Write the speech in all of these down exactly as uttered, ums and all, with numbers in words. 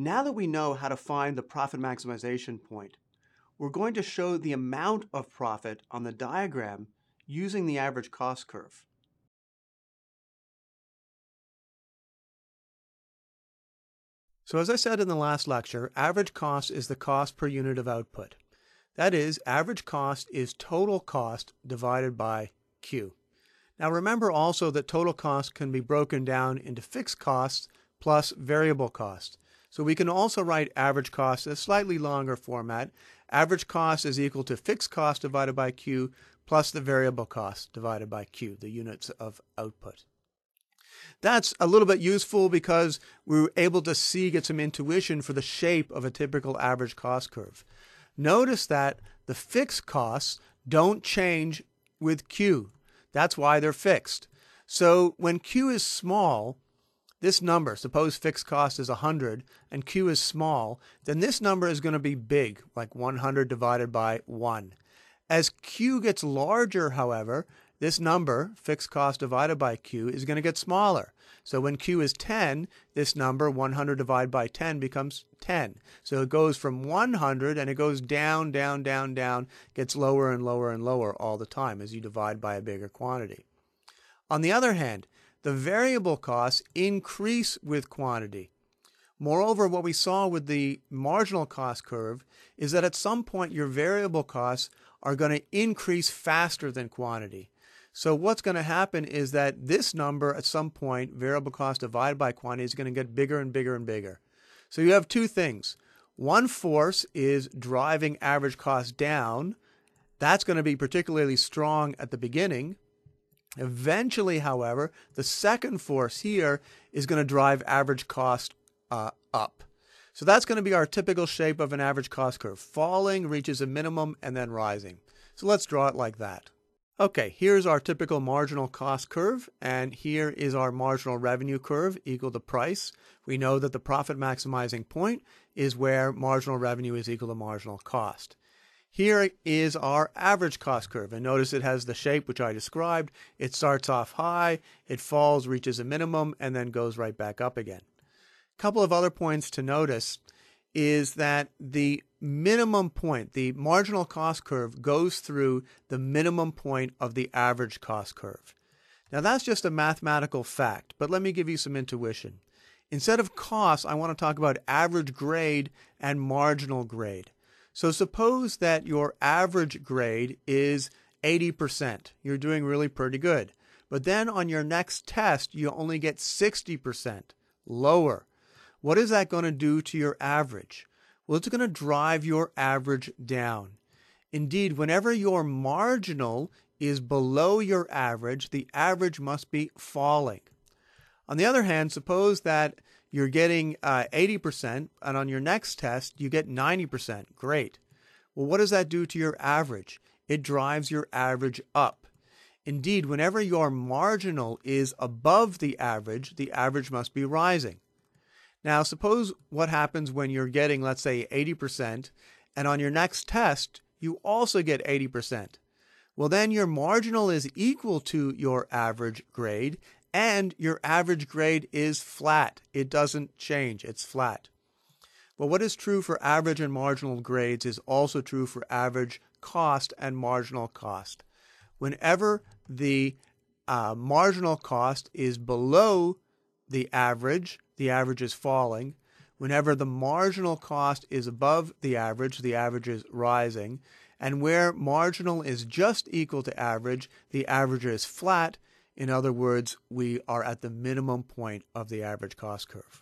Now that we know how to find the profit maximization point, we're going to show the amount of profit on the diagram using the average cost curve. So as I said in the last lecture, average cost is the cost per unit of output. That is, average cost is total cost divided by Q. Now remember also that total cost can be broken down into fixed costs plus variable cost. So we can also write average cost in a slightly longer format. Average cost is equal to fixed cost divided by Q plus the variable cost divided by Q, the units of output. That's a little bit useful because we were able to see, get some intuition for the shape of a typical average cost curve. Notice that the fixed costs don't change with Q. That's why they're fixed. So when Q is small, this number, suppose fixed cost is one hundred and Q is small, then this number is going to be big, like one hundred divided by one. As Q gets larger, however, this number, fixed cost divided by Q, is going to get smaller. So when Q is ten, this number, one hundred divided by ten, becomes ten. So it goes from one hundred and it goes down, down, down, down, gets lower and lower and lower all the time as you divide by a bigger quantity. On the other hand, the variable costs increase with quantity. Moreover, what we saw with the marginal cost curve is that at some point your variable costs are going to increase faster than quantity. So what's going to happen is that this number at some point, variable cost divided by quantity, is going to get bigger and bigger and bigger. So you have two things. One force is driving average cost down. That's going to be particularly strong at the beginning. Eventually, however, the second force here is going to drive average cost uh, up. So that's going to be our typical shape of an average cost curve. Falling, reaches a minimum, and then rising. So let's draw it like that. Okay, here's our typical marginal cost curve, and here is our marginal revenue curve equal to price. We know that the profit maximizing point is where marginal revenue is equal to marginal cost. Here is our average cost curve, and notice it has the shape which I described. It starts off high, it falls, reaches a minimum, and then goes right back up again. A couple of other points to notice is that the minimum point, the marginal cost curve, goes through the minimum point of the average cost curve. Now that's just a mathematical fact, but let me give you some intuition. Instead of cost, I want to talk about average grade and marginal grade. So suppose that your average grade is eighty percent. You're doing really pretty good. But then on your next test, you only get sixty percent, lower. What is that going to do to your average? Well, it's going to drive your average down. Indeed, whenever your marginal is below your average, the average must be falling. On the other hand, suppose that you're getting uh, eighty percent, and on your next test, you get ninety percent. Great. Well, what does that do to your average? It drives your average up. Indeed, whenever your marginal is above the average, the average must be rising. Now, suppose what happens when you're getting, let's say, eighty percent, and on your next test, you also get eighty percent. Well, then your marginal is equal to your average grade, and your average grade is flat. It doesn't change. It's flat. But what is true for average and marginal grades is also true for average cost and marginal cost. Whenever the uh, marginal cost is below the average, the average is falling. Whenever the marginal cost is above the average, the average is rising. And where marginal is just equal to average, the average is flat. In other words, we are at the minimum point of the average cost curve.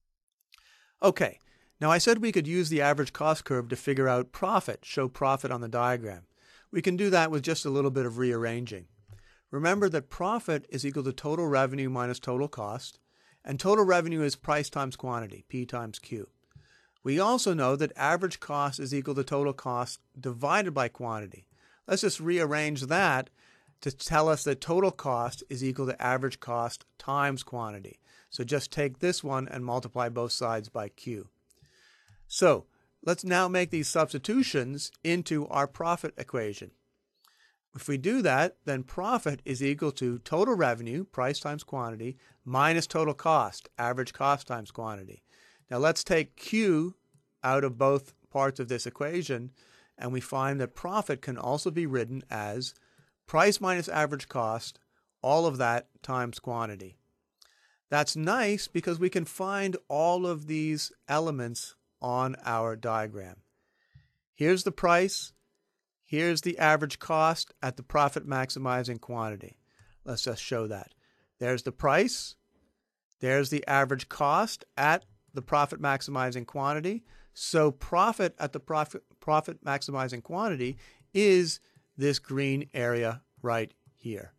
Okay, now I said we could use the average cost curve to figure out profit, show profit on the diagram. We can do that with just a little bit of rearranging. Remember that profit is equal to total revenue minus total cost, and total revenue is price times quantity, P times Q. We also know that average cost is equal to total cost divided by quantity. Let's just rearrange that to tell us that total cost is equal to average cost times quantity. So just take this one and multiply both sides by Q. So let's now make these substitutions into our profit equation. If we do that, then profit is equal to total revenue, price times quantity, minus total cost, average cost times quantity. Now let's take Q out of both parts of this equation, and we find that profit can also be written as price minus average cost, all of that times quantity. That's nice because we can find all of these elements on our diagram. Here's the price. Here's the average cost at the profit maximizing quantity. Let's just show that. There's the price. There's the average cost at the profit maximizing quantity. So profit at the profit, profit maximizing quantity is this green area right here.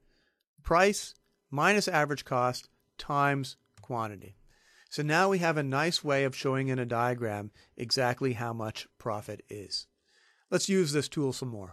Price minus average cost times quantity. So now we have a nice way of showing in a diagram exactly how much profit is. Let's use this tool some more.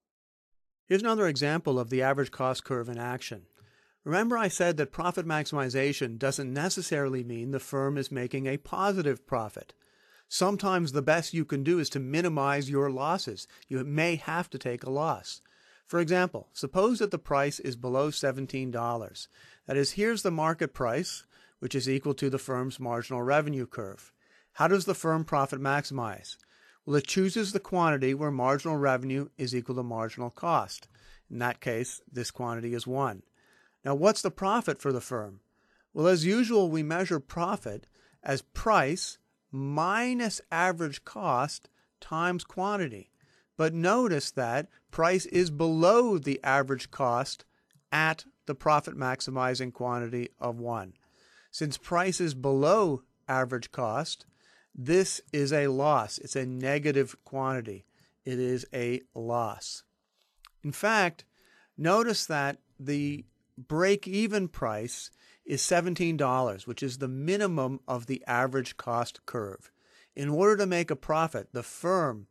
Here's another example of the average cost curve in action. Remember I said that profit maximization doesn't necessarily mean the firm is making a positive profit. Sometimes the best you can do is to minimize your losses. You may have to take a loss. For example, suppose that the price is below seventeen dollars. That is, here's the market price, which is equal to the firm's marginal revenue curve. How does the firm profit maximize? Well, it chooses the quantity where marginal revenue is equal to marginal cost. In that case, this quantity is one. Now, what's the profit for the firm? Well, as usual, we measure profit as price minus average cost times quantity. But notice that price is below the average cost at the profit maximizing quantity of one. Since price is below average cost, this is a loss. It's a negative quantity. It is a loss. In fact, notice that the break-even price is seventeen dollars, which is the minimum of the average cost curve. In order to make a profit, the firm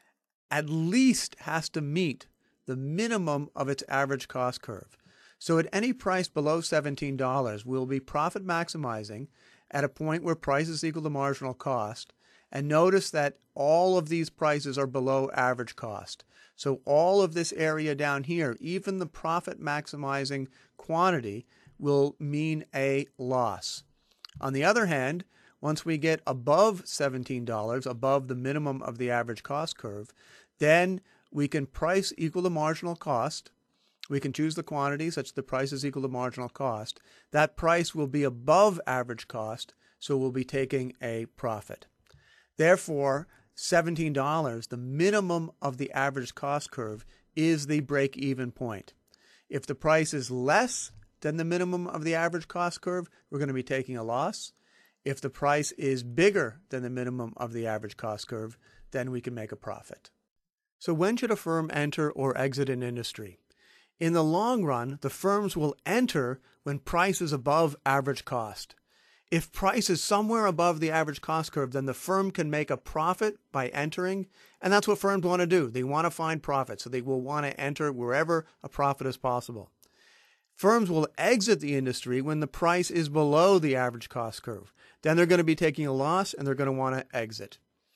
at least has to meet the minimum of its average cost curve. So at any price below seventeen dollars, we'll be profit maximizing at a point where price is equal to marginal cost. And notice that all of these prices are below average cost. So all of this area down here, even the profit maximizing quantity, will mean a loss. On the other hand, once we get above seventeen dollars, above the minimum of the average cost curve, then we can price equal to marginal cost. We can choose the quantity such that the price is equal to marginal cost. That price will be above average cost, so we'll be taking a profit. Therefore, seventeen dollars, the minimum of the average cost curve, is the break-even point. If the price is less than the minimum of the average cost curve, we're going to be taking a loss. If the price is bigger than the minimum of the average cost curve, then we can make a profit. So when should a firm enter or exit an industry? In the long run, the firms will enter when price is above average cost. If price is somewhere above the average cost curve, then the firm can make a profit by entering, and that's what firms want to do. They want to find profit, so they will want to enter wherever a profit is possible. Firms will exit the industry when the price is below the average cost curve. Then they're going to be taking a loss, and they're going to want to exit.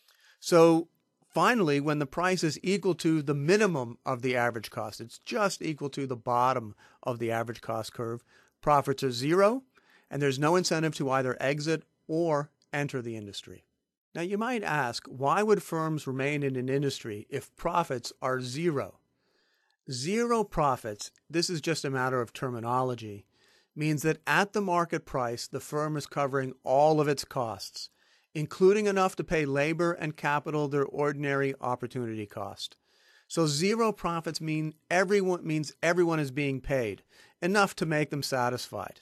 So finally, when the price is equal to the minimum of the average cost, it's just equal to the bottom of the average cost curve, profits are zero, and there's no incentive to either exit or enter the industry. Now you might ask, why would firms remain in an industry if profits are zero? Zero profits, this is just a matter of terminology, means that at the market price, the firm is covering all of its costs, including enough to pay labor and capital their ordinary opportunity cost. So zero profits mean everyone, means everyone is being paid, enough to make them satisfied.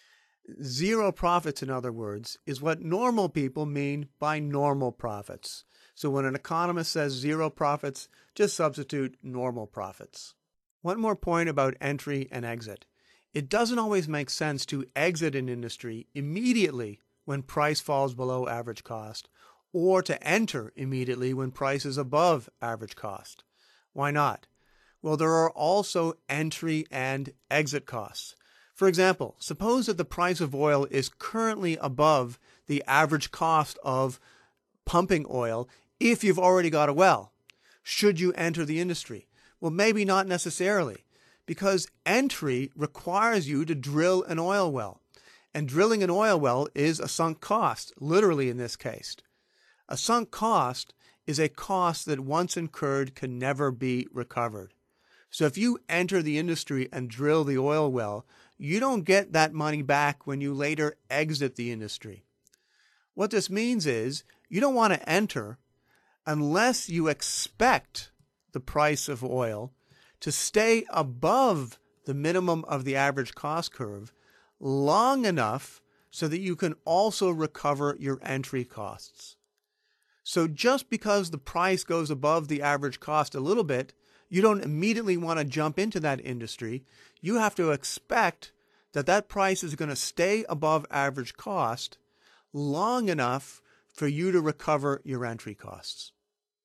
Zero profits, in other words, is what normal people mean by normal profits. So when an economist says zero profits, just substitute normal profits. One more point about entry and exit. It doesn't always make sense to exit an industry immediately when price falls below average cost, or to enter immediately when price is above average cost. Why not? Well, there are also entry and exit costs. For example, suppose that the price of oil is currently above the average cost of pumping oil if you've already got a well. Should you enter the industry? Well, maybe not necessarily, because entry requires you to drill an oil well. And drilling an oil well is a sunk cost, literally in this case. A sunk cost is a cost that once incurred can never be recovered. So if you enter the industry and drill the oil well, you don't get that money back when you later exit the industry. What this means is you don't want to enter unless you expect the price of oil to stay above the minimum of the average cost curve long enough so that you can also recover your entry costs. So just because the price goes above the average cost a little bit, you don't immediately want to jump into that industry. You have to expect that that price is going to stay above average cost long enough for you to recover your entry costs.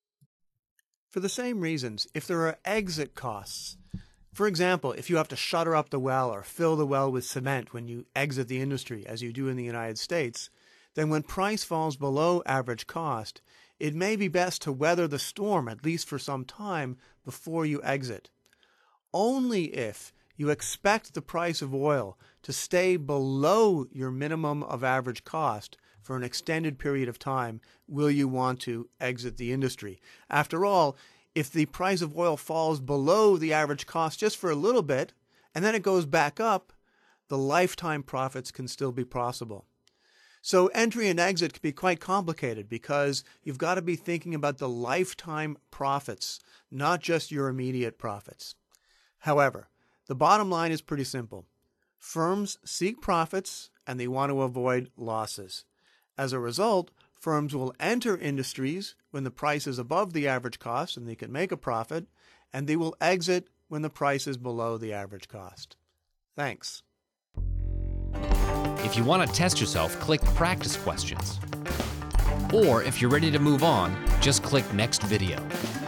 For the same reasons, if there are exit costs, for example, if you have to shutter up the well or fill the well with cement when you exit the industry, as you do in the United States, then when price falls below average cost, it may be best to weather the storm, at least for some time, before you exit. Only if you expect the price of oil to stay below your minimum of average cost for an extended period of time will you want to exit the industry. After all, if the price of oil falls below the average cost just for a little bit, and then it goes back up, the lifetime profits can still be possible. So entry and exit can be quite complicated because you've got to be thinking about the lifetime profits, not just your immediate profits. However, the bottom line is pretty simple. Firms seek profits and they want to avoid losses. As a result, firms will enter industries when the price is above the average cost and they can make a profit, and they will exit when the price is below the average cost. Thanks. If you want to test yourself, click Practice Questions. Or if you're ready to move on, just click Next Video.